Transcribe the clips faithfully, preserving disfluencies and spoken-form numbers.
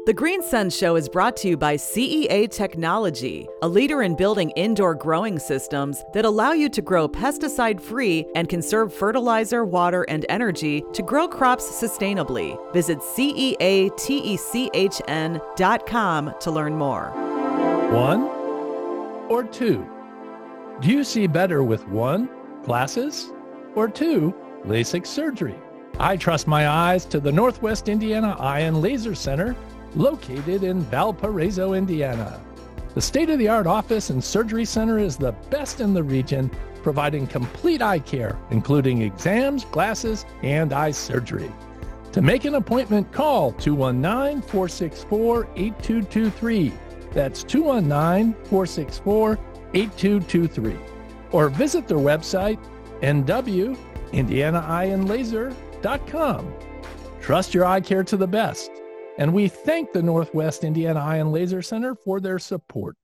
The Green Sun Show is brought to you by C E A Technology, a leader in building indoor growing systems that allow you to grow pesticide-free and conserve fertilizer, water, and energy to grow crops sustainably. Visit C E A techn dot com to learn more. One or two? Do you see better with one, glasses, or two, LASIK surgery? I trust my eyes to the Northwest Indiana Eye and Laser Center, located in Valparaiso, Indiana. The state-of-the-art office and surgery center is the best in the region, providing complete eye care, including exams, glasses, and eye surgery. To make an appointment, call two one nine, four six four, eight two two three. That's two one nine, four six four, eight two two three. Or visit their website, N W indiana eye and laser dot com. Trust your eye care to the best. And we thank the Northwest Indiana Eye and Laser Center for their support.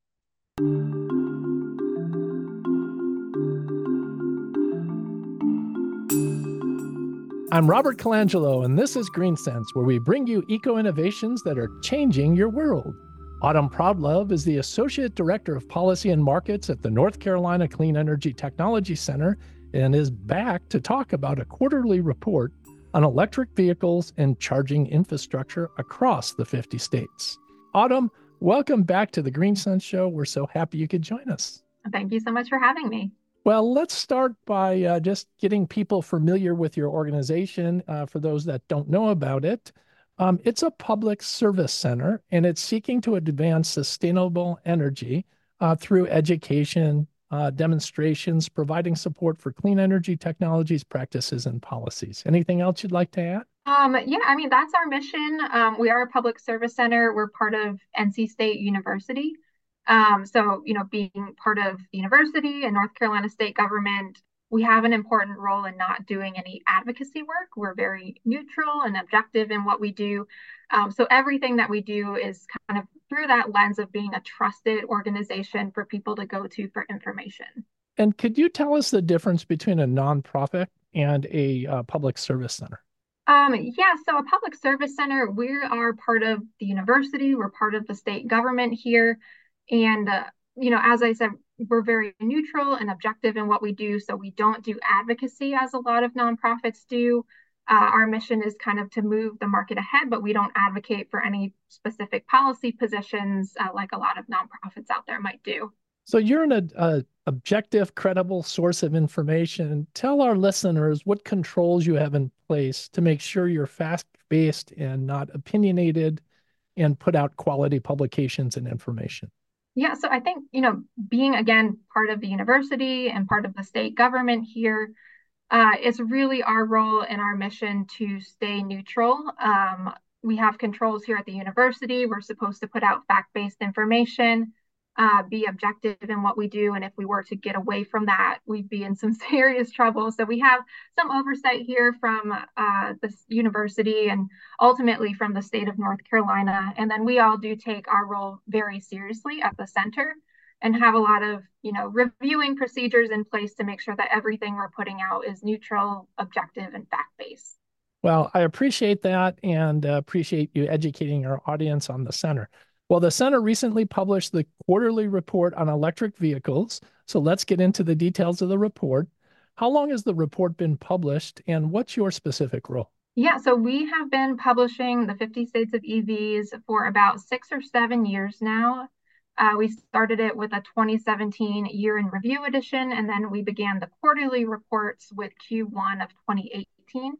I'm Robert Colangelo, and this is Green Sense, where we bring you eco-innovations that are changing your world. Autumn Proudlove is the Associate Director of Policy and Markets at the North Carolina Clean Energy Technology Center and is back to talk about a quarterly report on electric vehicles and charging infrastructure across the fifty states. Autumn, welcome back to the Green Sun Show. We're so happy you could join us. Thank you so much for having me. Well, let's start by uh, just getting people familiar with your organization. Uh, for those that don't know about it, um, it's a public service center, and it's seeking to advance sustainable energy uh, through education, Uh, demonstrations, providing support for clean energy technologies, practices, and policies. Anything else you'd like to add? Um, yeah, I mean, that's our mission. Um, we are a public service center. We're part of N C State University. Um, so, you know, being part of the university and North Carolina state government, we have an important role in not doing any advocacy work. We're very neutral and objective in what we do. Um, so everything that we do is kind of through that lens of being a trusted organization for people to go to for information. And could you tell us the difference between a nonprofit and a uh, public service center? Um, yeah, so a public service center, we are part of the university, we're part of the state government here. And, uh, you know, as I said, we're very neutral and objective in what we do. So we don't do advocacy as a lot of nonprofits do. Uh, our mission is kind of to move the market ahead, but we don't advocate for any specific policy positions uh, like a lot of nonprofits out there might do. So you're an a, objective, credible source of information. Tell our listeners what controls you have in place to make sure you're fact-based and not opinionated and put out quality publications and information. Yeah, so I think, you know, being, again, part of the university and part of the state government here, Uh, it's really our role and our mission to stay neutral. Um, we have controls here at the university. We're supposed to put out fact-based information, uh, be objective in what we do. And if we were to get away from that, we'd be in some serious trouble. So we have some oversight here from uh, the university and ultimately from the state of North Carolina. And then we all do take our role very seriously at the center and have a lot of, you know, reviewing procedures in place to make sure that everything we're putting out is neutral, objective, and fact-based. Well, I appreciate that and uh, appreciate you educating our audience on the center. Well, the center recently published the quarterly report on electric vehicles. So let's get into the details of the report. How long has the report been published and what's your specific role? Yeah, so we have been publishing the fifty States of E Vs for about six or seven years now. Uh, we started it with a twenty seventeen year in review edition, and then we began the quarterly reports with Q one of twenty eighteen.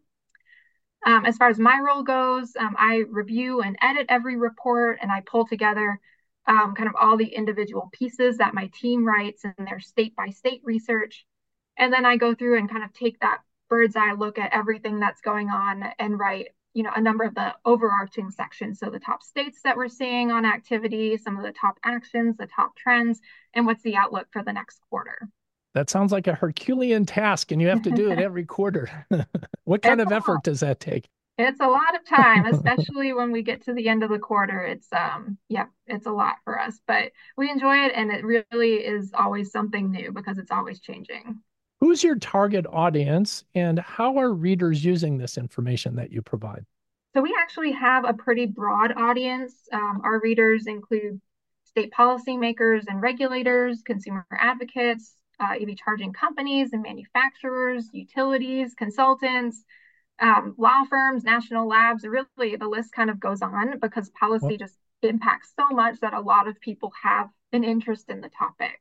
Um, as far as my role goes, um, I review and edit every report, and I pull together um, kind of all the individual pieces that my team writes and their state-by-state research. And then I go through and kind of take that bird's eye look at everything that's going on and write, you know, a number of the overarching sections. So the top states that we're seeing on activity, some of the top actions, the top trends, and what's the outlook for the next quarter. That sounds like a Herculean task, and you have to do it every quarter. What kind it's of effort does that take? It's a lot of time, especially when we get to the end of the quarter. It's, um, yeah, it's a lot for us, but we enjoy it. And it really is always something new because it's always changing. Who's your target audience and how are readers using this information that you provide? So we actually have a pretty broad audience. Um, our readers include state policymakers and regulators, consumer advocates, uh, E V charging companies and manufacturers, utilities, consultants, um, law firms, national labs. Really, the list kind of goes on because policy Well, just impacts so much that a lot of people have an interest in the topic.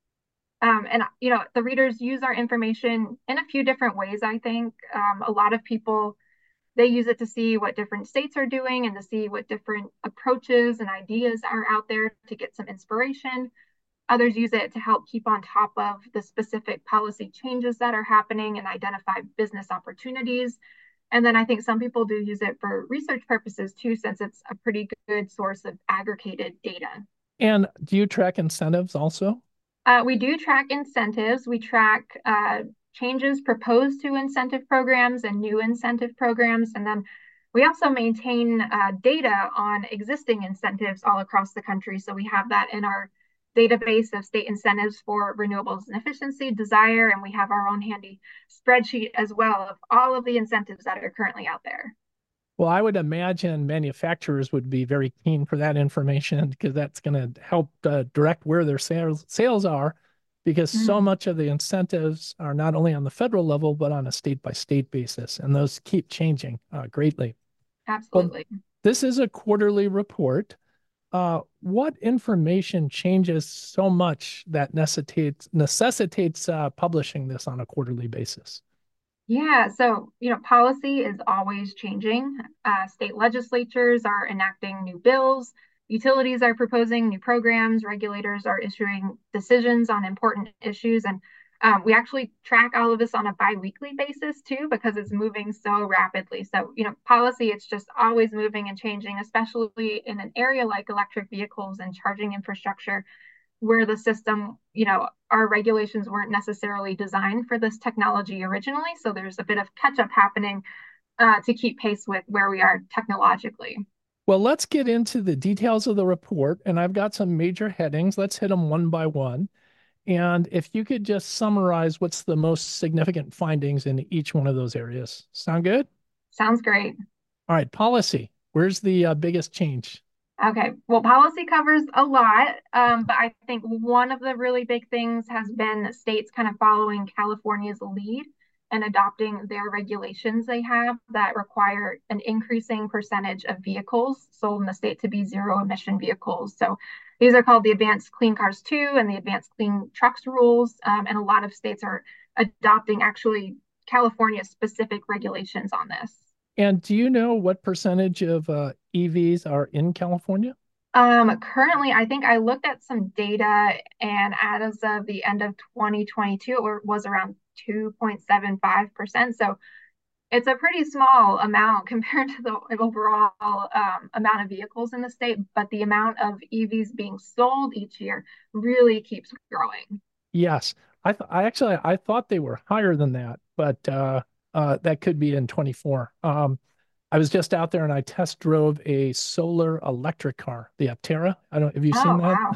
Um, and you know, the readers use our information in a few different ways, I think. Um, a lot of people, they use it to see what different states are doing and to see what different approaches and ideas are out there to get some inspiration. Others use it to help keep on top of the specific policy changes that are happening and identify business opportunities. And then I think some people do use it for research purposes too, since it's a pretty good source of aggregated data. and do you track incentives also? Uh, we do track incentives. We track uh, changes proposed to incentive programs and new incentive programs. And then we also maintain uh, data on existing incentives all across the country. So we have that in our database of state incentives for renewables and efficiency, desire, and we have our own handy spreadsheet as well of all of the incentives that are currently out there. Well, I would imagine manufacturers would be very keen for that information because that's going to help uh, direct where their sales sales are, because so Mm, much of the incentives are not only on the federal level but on a state by state basis, and those keep changing uh, greatly. Well, absolutely. this is a quarterly report. Uh, what information changes so much that necessitates necessitates uh, publishing this on a quarterly basis? Yeah, so you know, policy is always changing. Uh, state legislatures are enacting new bills, utilities are proposing new programs, regulators are issuing decisions on important issues, and um, we actually track all of this on a biweekly basis too, because it's moving so rapidly. So, you know, policy, it's just always moving and changing, especially in an area like electric vehicles and charging infrastructure where the system, you know, our regulations weren't necessarily designed for this technology originally. So there's a bit of catch up happening uh, to keep pace with where we are technologically. Well, let's get into the details of the report, and I've got some major headings. Let's hit them one by one. And if you could just summarize what's the most significant findings in each one of those areas. Sound good? Sounds great. All right, policy. Where's the uh, biggest change? Okay, well, policy covers a lot, um, but I think one of the really big things has been states kind of following California's lead and adopting their regulations they have that require an increasing percentage of vehicles sold in the state to be zero emission vehicles. So these are called the Advanced Clean Cars two and the Advanced Clean Trucks rules, um, and a lot of states are adopting actually California specific regulations on this. And do you know what percentage of uh, E Vs are in California? Um, currently, I think I looked at some data, and as of the end of twenty twenty-two, it was around two point seven five percent. So it's a pretty small amount compared to the overall um, amount of vehicles in the state, but the amount of E Vs being sold each year really keeps growing. Yes. I, th I actually I thought they were higher than that, but uh, uh, that could be in twenty-four. Um, I was just out there and I test drove a solar electric car, the Aptera. I don't, have you seen Oh, that? wow.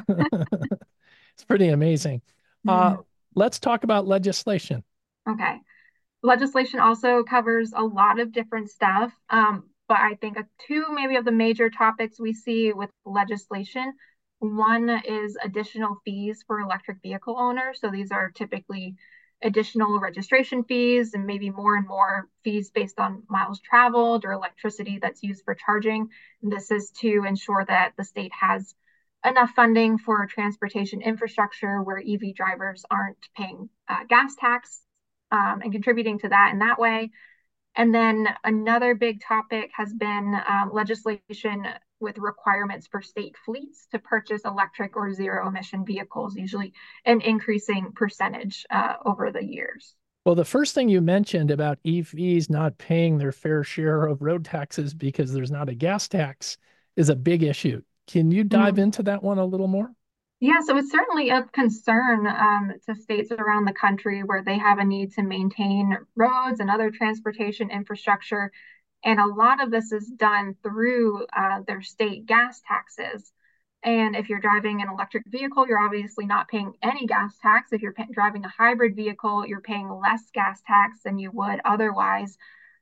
It's pretty amazing. Uh, Hmm. let's talk about legislation. Okay. Legislation also covers a lot of different stuff. Um, but I think two maybe of the major topics we see with legislation. One is additional fees for electric vehicle owners. So these are typically additional registration fees and maybe more and more fees based on miles traveled or electricity that's used for charging. And this is to ensure that the state has enough funding for transportation infrastructure where E V drivers aren't paying uh, gas tax um, and contributing to that in that way. And then another big topic has been um, legislation with requirements for state fleets to purchase electric or zero emission vehicles, usually an increasing percentage uh, over the years. Well, the first thing you mentioned about E Vs not paying their fair share of road taxes because there's not a gas tax is a big issue. Can you dive Mm. into that one a little more? Yeah, so it's certainly of concern um, to states around the country where they have a need to maintain roads and other transportation infrastructure. And a lot of this is done through uh, their state gas taxes. And if you're driving an electric vehicle, you're obviously not paying any gas tax. If you're driving a hybrid vehicle, you're paying less gas tax than you would otherwise.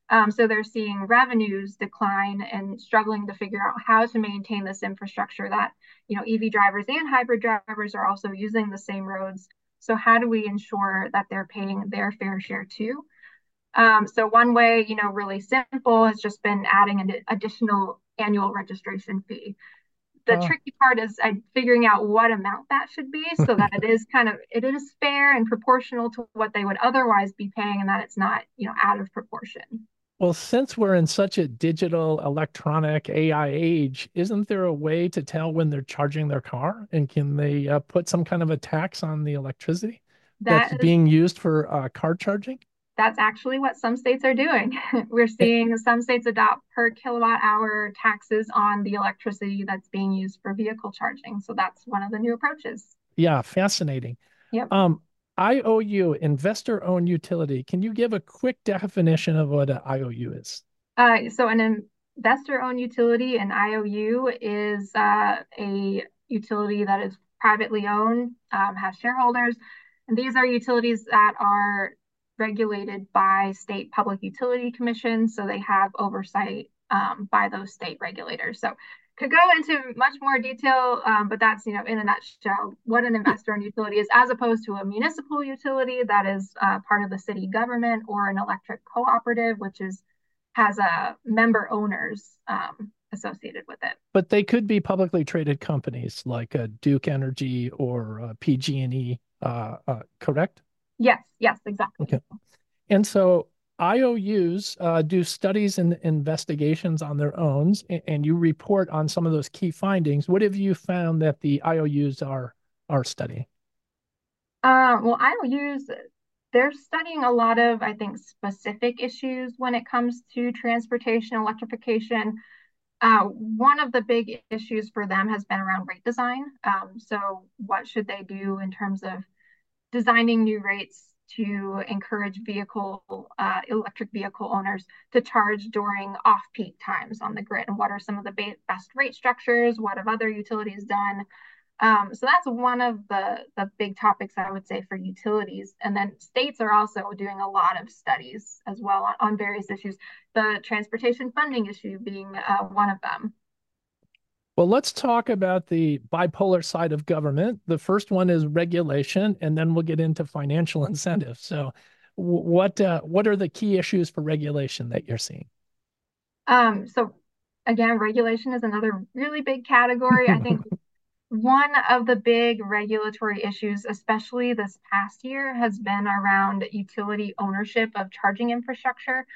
Um, so they're seeing revenues decline and struggling to figure out how to maintain this infrastructure that, you know, E V drivers and hybrid drivers are also using the same roads. So how do we ensure that they're paying their fair share too? Um, so one way, you know, really simple has just been adding an additional annual registration fee. The Oh. tricky part is uh, figuring out what amount that should be so that it is kind of it is fair and proportional to what they would otherwise be paying and that it's not, you know, out of proportion. Well, since we're in such a digital, electronic A I age, isn't there a way to tell when they're charging their car? And can they uh, put some kind of a tax on the electricity that's That is being used for uh, car charging? that's actually what some states are doing. We're Eh, seeing some states adopt per kilowatt hour taxes on the electricity that's being used for vehicle charging. So that's one of the new approaches. Yeah, fascinating. Yep. Um, I O U, investor-owned utility. Can you give a quick definition of what an I O U is? Uh, so an investor-owned utility, an I O U, is uh, a utility that is privately owned, um, has shareholders, and these are utilities that are regulated by state public utility commissions, so they have oversight um, by those state regulators. So could go into much more detail, um, but that's, you know, in a nutshell, what an Yeah. investor-owned utility is, as opposed to a municipal utility that is uh, part of the city government, or an electric cooperative, which is has a member owners um, associated with it. But they could be publicly traded companies like uh, Duke Energy or uh, P G and E, uh, uh, correct? Yes, yes, exactly. Okay. And so I O Us uh, do studies and investigations on their own, and, and you report on some of those key findings. What have you found that the I O Us are are studying? Uh, well, I O Us, they're studying a lot of, I think, specific issues when it comes to transportation electrification. Uh, one of the big issues for them has been around rate design. Um, so, what should they do in terms of designing new rates to encourage vehicle uh, electric vehicle owners to charge during off-peak times on the grid? And what are some of the best rate structures? What have other utilities done? Um, so that's one of the the big topics I would say for utilities. And then states are also doing a lot of studies as well on, on various issues. The transportation funding issue being uh, one of them. Well, let's talk about the bipolar side of government. The first one is regulation, and then we'll get into financial incentives. So, what uh, what are the key issues for regulation that you're seeing? Um, so again, regulation is another really big category. I think one of the big regulatory issues, especially this past year, has been around utility ownership of charging infrastructure.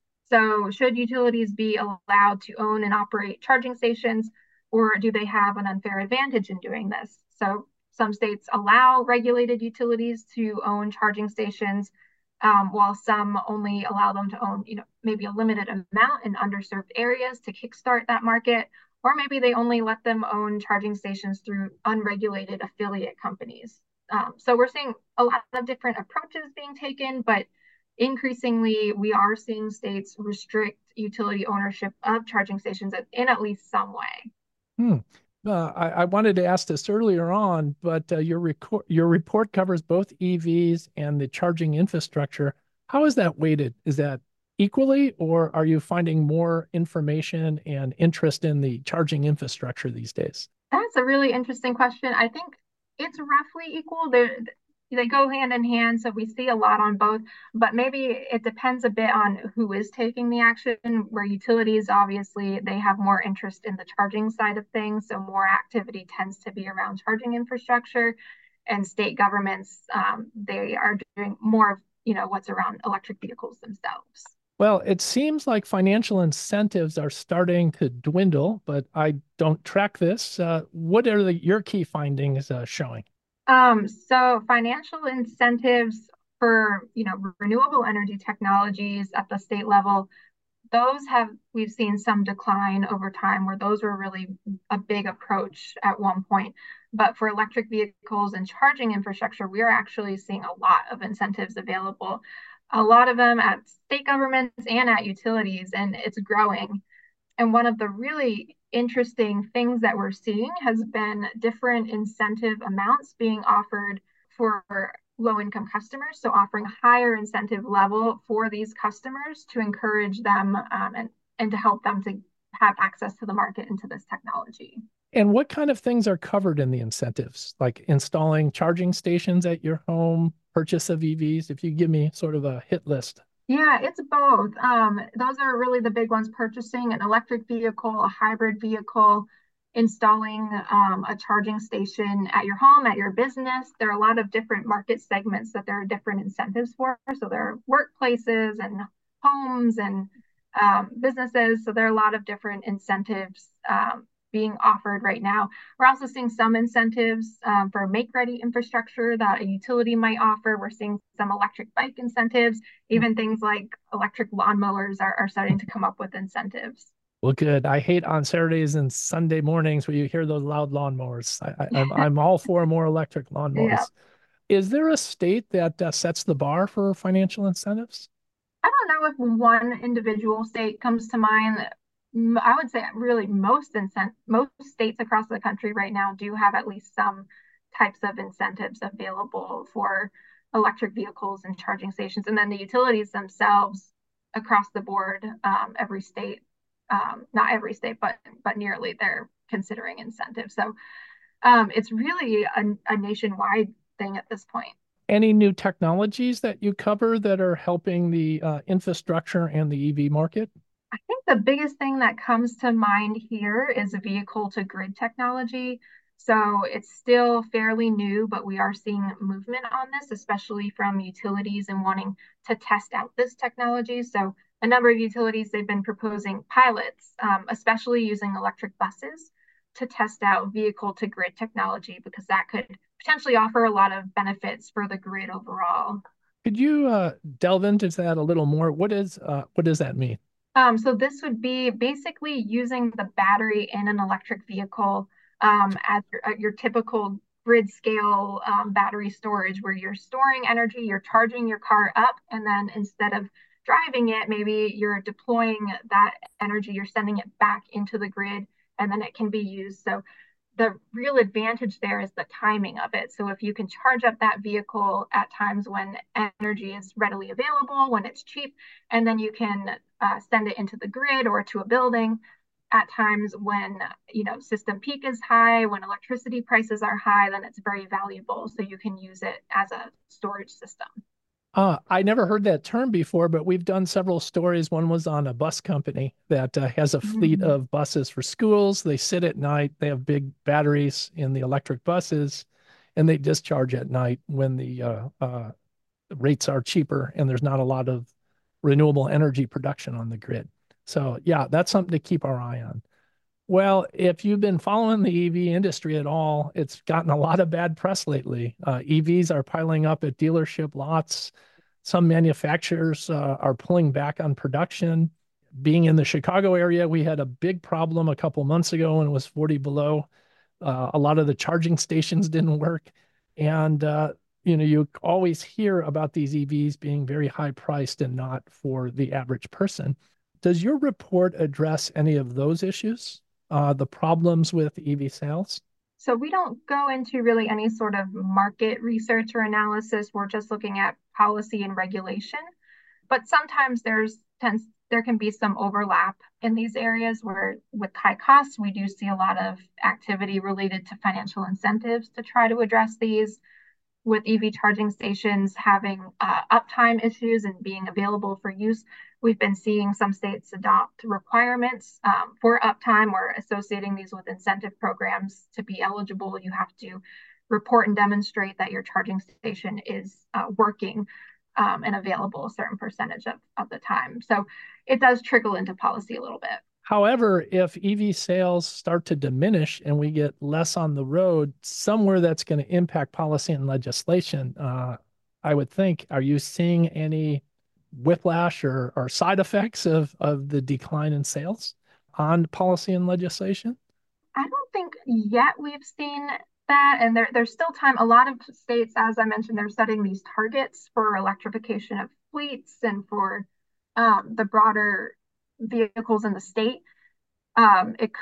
So, should utilities be allowed to own and operate charging stations, or do they have an unfair advantage in doing this? So, some states allow regulated utilities to own charging stations, um, while some only allow them to own, you know, maybe a limited amount in underserved areas to kickstart that market, or maybe they only let them own charging stations through unregulated affiliate companies. Um, so we're seeing a lot of different approaches being taken, but increasingly we are seeing states restrict utility ownership of charging stations in at least some way. Hmm. Uh, I, I wanted to ask this earlier on, but uh, your record, your report covers both E Vs and the charging infrastructure. How is that weighted? Is that equally, or are you finding more information and interest in the charging infrastructure these days? That's a really interesting question. I think it's roughly equal. They're, they go hand in hand, so we see a lot on both, but maybe it depends a bit on who is taking the action. Where utilities, obviously, they have more interest in the charging side of things, so more activity tends to be around charging infrastructure. And state governments, um, they are doing more of, you know, what's around electric vehicles themselves. Well, it seems like financial incentives are starting to dwindle, but I don't track this. Uh, what are the, your key findings uh, showing? Um, so financial incentives for, you know, renewable energy technologies at the state level, those have, we've seen some decline over time, where those were really a big approach at one point. But for electric vehicles and charging infrastructure, we are actually seeing a lot of incentives available, a lot of them at state governments and at utilities, and it's growing. And one of the really interesting things that we're seeing has been different incentive amounts being offered for low-income customers, so offering a higher incentive level for these customers to encourage them um, and, and to help them to have access to the market and to this technology. And what kind of things are covered in the incentives, like installing charging stations at your home, purchase of E Vs? If you give me sort of a hit list. Yeah, it's both. Um, those are really the big ones: purchasing an electric vehicle, a hybrid vehicle, installing um, a charging station at your home, at your business. There are a lot of different market segments that there are different incentives for. So there are workplaces and homes and um, businesses. So there are a lot of different incentives um, being offered right now. We're also seeing some incentives um, for make-ready infrastructure that a utility might offer. We're seeing some electric bike incentives. Even things like electric lawnmowers are, are starting to come up with incentives. Well, good. I hate on Saturdays and Sunday mornings where you hear those loud lawnmowers. I, I, I'm I'm all for more electric Yeah. lawnmowers. Is there a state that uh, sets the bar for financial incentives? I don't know if one individual state comes to mind. I would say really most incent most states across the country right now do have at least some types of incentives available for electric vehicles and charging stations. And then the utilities themselves across the board, um, every state, um, not every state, but but nearly, they're considering incentives. So um, it's really a, a nationwide thing at this point. Any new technologies that you cover that are helping the uh, infrastructure and the E V market? I think the biggest thing that comes to mind here is vehicle to grid technology. So it's still fairly new, but we are seeing movement on this, especially from utilities and wanting to test out this technology. So a number of utilities, they've been proposing pilots, um, especially using electric buses to test out vehicle to grid technology, because that could potentially offer a lot of benefits for the grid overall. Could you uh, delve into that a little more? What is uh, what does that mean? Um, so this would be basically using the battery in an electric vehicle um, as your, uh, your typical grid scale um, battery storage, where you're storing energy, you're charging your car up, and then instead of driving it, maybe you're deploying that energy, you're sending it back into the grid, and then it can be used. So the real advantage there is the timing of it. So if you can charge up that vehicle at times when energy is readily available, when it's cheap, and then you can uh, send it into the grid or to a building at times when, you know, system peak is high, when electricity prices are high, then it's very valuable. So you can use it as a storage system. Uh, I never heard that term before, but we've done several stories. One was on a bus company that uh, has a fleet Mm-hmm. of buses for schools. They sit at night. They have big batteries in the electric buses, and they discharge at night when the uh, uh, rates are cheaper and there's not a lot of renewable energy production on the grid. So, yeah, that's something to keep our eye on. Well, if you've been following the E V industry at all, it's gotten a lot of bad press lately. Uh, E Vs are piling up at dealership lots. Some manufacturers uh, are pulling back on production. Being in the Chicago area, we had a big problem a couple months ago when it was forty below. Uh, a lot of the charging stations didn't work. And, uh, you know, you always hear about these E Vs being very high priced and not for the average person. Does your report address any of those issues? Uh, the problems with E V sales? So we don't go into really any sort of market research or analysis. We're just looking at policy and regulation. But sometimes there's tends there can be some overlap in these areas where with high costs, we do see a lot of activity related to financial incentives to try to address these, with E V charging stations having uh, uptime issues and being available for use. We've been seeing some states adopt requirements um, for uptime, or associating these with incentive programs. To be eligible, you have to report and demonstrate that your charging station is uh, working um, and available a certain percentage of, of the time. So it does trickle into policy a little bit. However, if E V sales start to diminish and we get less on the road, somewhere that's going to impact policy and legislation, uh, I would think. Are you seeing any whiplash or, or side effects of, of the decline in sales on policy and legislation? I don't think yet we've seen that. And there, there's still time. A lot of states, as I mentioned, they're setting these targets for electrification of fleets and for um, the broader vehicles in the state. Um, it could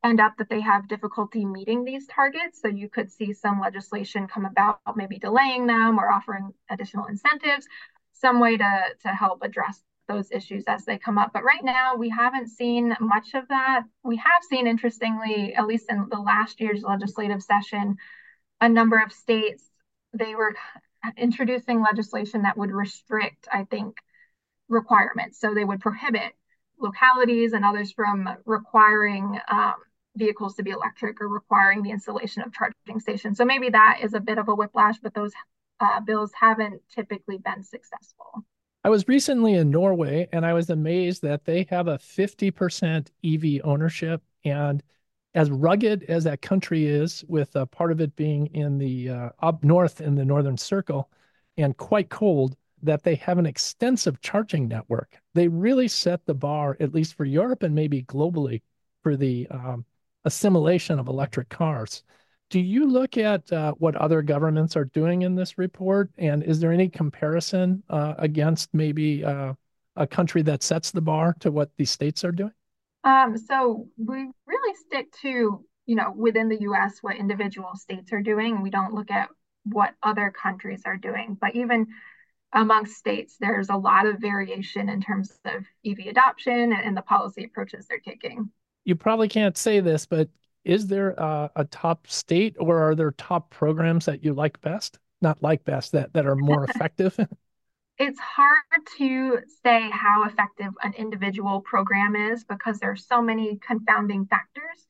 end up that they have difficulty meeting these targets. So you could see some legislation come about, maybe delaying them or offering additional incentives, some way to, to help address those issues as they come up. But right now, we haven't seen much of that. We have seen, interestingly, at least in the last year's legislative session, a number of states, they were introducing legislation that would restrict, I think, requirements. So they would prohibit localities and others from requiring um, vehicles to be electric or requiring the installation of charging stations. So maybe that is a bit of a whiplash, but those uh, bills haven't typically been successful. I was recently in Norway, and I was amazed that they have a fifty percent E V ownership. And as rugged as that country is, with a part of it being in the uh, up north in the Northern Circle and quite cold, that they have an extensive charging network. They really set the bar, at least for Europe and maybe globally, for the um, assimilation of electric cars. Do you look at uh, what other governments are doing in this report? And is there any comparison uh, against maybe uh, a country that sets the bar to what the states are doing? Um, so we really stick to, you know, within the U S, what individual states are doing. We don't look at what other countries are doing. But even amongst states, there's a lot of variation in terms of E V adoption and the policy approaches they're taking. You probably can't say this, but is there a, a top state, or are there top programs that you like best? Not like best, that, that are more effective? It's hard to say how effective an individual program is because there are so many confounding factors.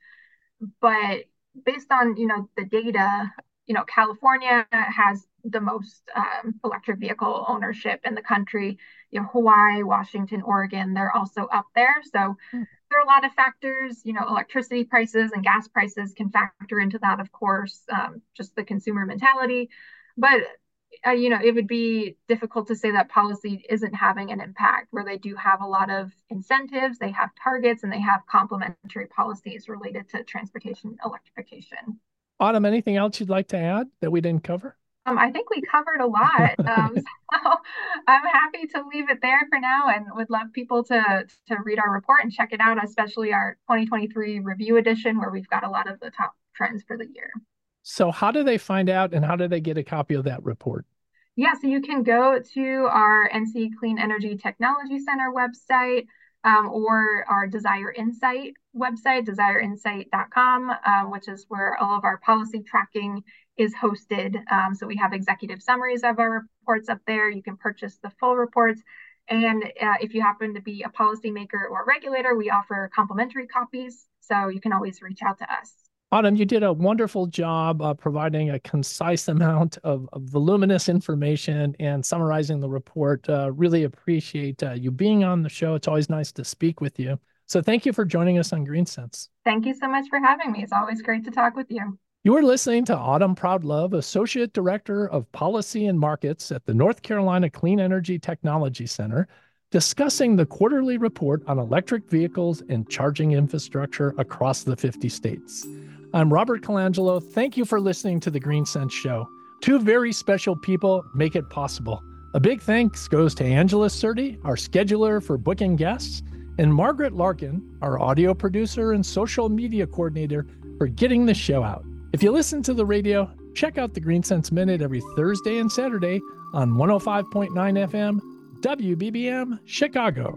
But based on, you know, the data, you know, California has the most um, electric vehicle ownership in the country. You know, Hawaii, Washington, Oregon, they're also up there. So mm. there are a lot of factors. You know, electricity prices and gas prices can factor into that, of course, um, just the consumer mentality. But, uh, you know, it would be difficult to say that policy isn't having an impact, where they do have a lot of incentives, they have targets, and they have complementary policies related to transportation electrification. Autumn, anything else you'd like to add that we didn't cover? Um, I think we covered a lot. Um, so I'm happy to leave it there for now, and would love people to, to read our report and check it out, especially our twenty twenty-three review edition, where we've got a lot of the top trends for the year. So how do they find out, and how do they get a copy of that report? Yeah, so you can go to our N C Clean Energy Technology Center website, um, or our Desire Insight website, desire insight dot com, um, which is where all of our policy tracking is hosted. Um, so we have executive summaries of our reports up there. You can purchase the full reports. And uh, if you happen to be a policymaker or regulator, we offer complimentary copies. So you can always reach out to us. Autumn, you did a wonderful job uh, providing a concise amount of, of voluminous information and summarizing the report. Uh, really appreciate uh, you being on the show. It's always nice to speak with you. So thank you for joining us on GreenSense. Thank you so much for having me. It's always great to talk with you. You are listening to Autumn Proudlove, Associate Director of Policy and Markets at the North Carolina Clean Energy Technology Center, discussing the quarterly report on electric vehicles and charging infrastructure across the fifty states. I'm Robert Colangelo. Thank you for listening to the GreenSense Show. Two very special people make it possible. A big thanks goes to Angela Surti, our scheduler for booking guests, and Margaret Larkin, our audio producer and social media coordinator, for getting the show out. If you listen to the radio, check out the GreenSense Minute every Thursday and Saturday on one oh five point nine F M, W B B M, Chicago.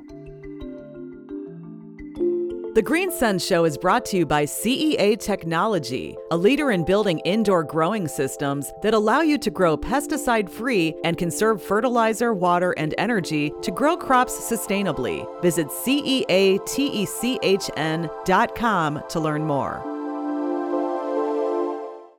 The GreenSense Show is brought to you by C E A Technology, a leader in building indoor growing systems that allow you to grow pesticide-free and conserve fertilizer, water, and energy to grow crops sustainably. Visit C E A techn dot com to learn more.